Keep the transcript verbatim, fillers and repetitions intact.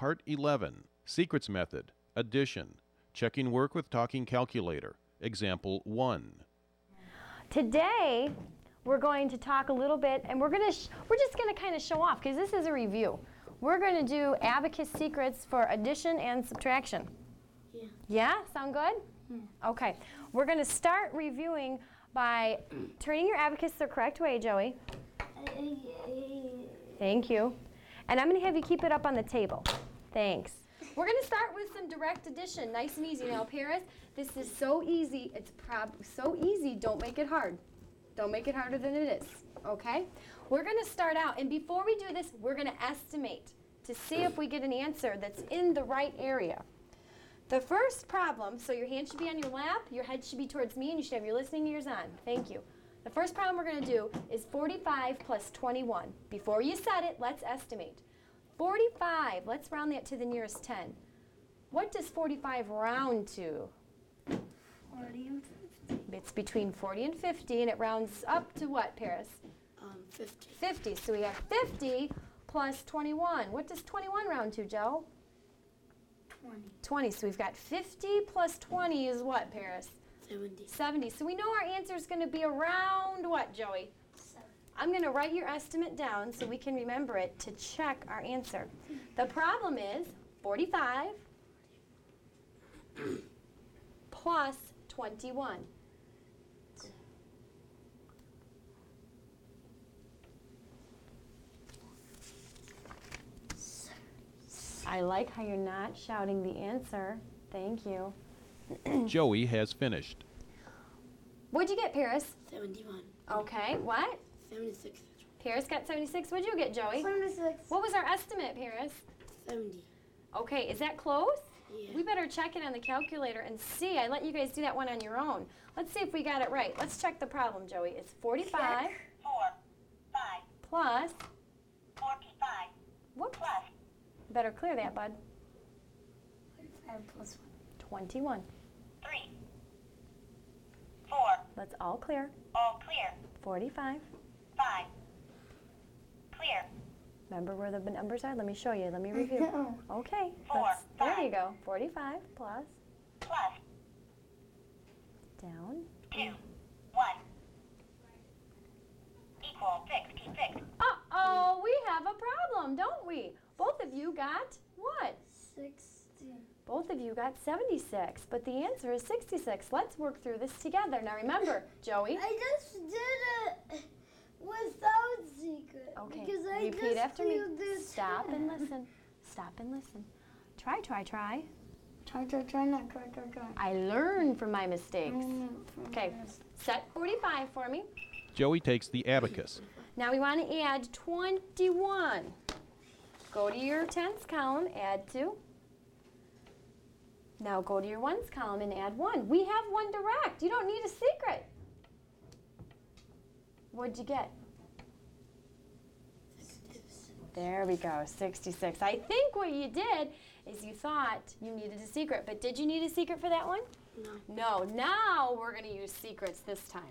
Part eleven, Secrets Method, Addition, Checking Work with Talking Calculator, Example one. Today, we're going to talk a little bit, and we're going to we're just going to kind of show off, because this is a review. We're going to do abacus secrets for addition and subtraction. Yeah. Yeah? Sound good? Yeah. Okay. We're going to start reviewing by turning your abacus the correct way, Joey. Thank you. And I'm going to have you keep it up on the table. Thanks. We're going to start with some direct addition. Nice and easy. Now, Paris, this is so easy. It's prob so easy. Don't make it hard. Don't make it harder than it is. Okay? We're going to start out. And before we do this, we're going to estimate to see if we get an answer that's in the right area. The first problem, so your hand should be on your lap, your head should be towards me, and you should have your listening ears on. Thank you. The first problem we're going to do is forty-five plus twenty-one. Before you set it, let's estimate. forty-five, let's round that to the nearest ten. What does forty-five round to? forty and fifty. It's between forty and fifty, and it rounds up to what, Paris? Um, fifty. fifty. So we have fifty plus twenty-one. What does twenty-one round to, Joe? twenty. twenty. So we've got fifty plus twenty is what, Paris? seventy. seventy. So we know our answer is going to be around what, Joey? seven. I'm going to write your estimate down so we can remember it to check our answer. The problem is forty-five plus twenty-one. I like how you're not shouting the answer. Thank you. Joey has finished. What'd you get, Paris? seventy-one. Okay, what? seventy-six. Paris got seventy-six. What'd you get, Joey? seventy-six. What was our estimate, Paris? seventy. Okay, is that close? Yeah. We better check it on the calculator and see. I let you guys do that one on your own. Let's see if we got it right. Let's check the problem, Joey. It's forty-five Four, five, plus, forty-five, whoops, plus, better clear that, bud, forty-five plus one. twenty-one. three, four, Let's all clear. all clear, forty-five. five, clear, Remember where the numbers are? Let me show you. Let me review. No. Okay. Four, let's- There five. you go. forty-five plus, plus, down. two, one, equal sixty-six. Uh-oh, we have a problem, don't we? Both of you got what? sixty. Both of you got seventy-six, but the answer is sixty-six. Let's work through this together. Now remember, Joey. I just did it without secret. Okay, Because I repeat just after feel me. this Stop and hand. listen. Stop and listen. Try, try, try. Try, try, try, not try, try, try. I learn from my mistakes. Mm, from Okay, this. set forty-five for me. Joey takes the abacus. Now we want to add twenty-one. Go to your tens column, add two. Now go to your ones column and add one. We have one direct. You don't need a secret. What'd you get? There we go, sixty-six. I think what you did is you thought you needed a secret, but did you need a secret for that one? No. No, now we're going to use secrets this time.